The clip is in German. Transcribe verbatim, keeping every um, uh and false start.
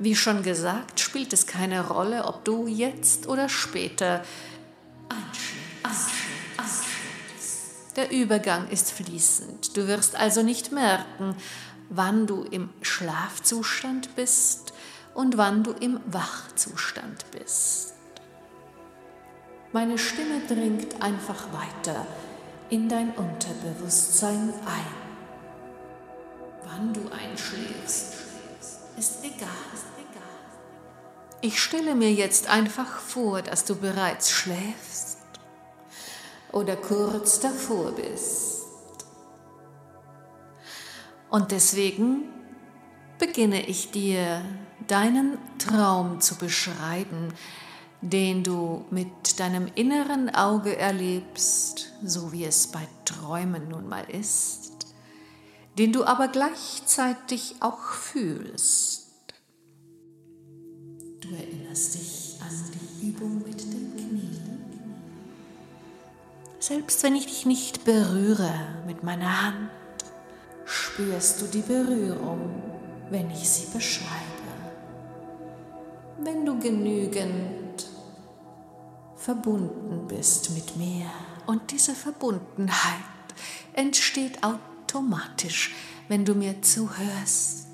Wie schon gesagt, spielt es keine Rolle, ob du jetzt oder später einschläfst. Der Übergang ist fließend. Du wirst also nicht merken, wann du im Schlafzustand bist und wann du im Wachzustand bist. Meine Stimme dringt einfach weiter in dein Unterbewusstsein ein. Wann du einschläfst, ist egal. Ich stelle mir jetzt einfach vor, dass du bereits schläfst oder kurz davor bist. Und deswegen beginne ich dir deinen Traum zu beschreiben, den du mit deinem inneren Auge erlebst, so wie es bei Träumen nun mal ist, den du aber gleichzeitig auch fühlst. Du erinnerst dich an die Übung mit den Knien. Selbst wenn ich dich nicht berühre mit meiner Hand, spürst du die Berührung, wenn ich sie beschreibe. Wenn du genügend verbunden bist mit mir. Und diese Verbundenheit entsteht automatisch, wenn du mir zuhörst.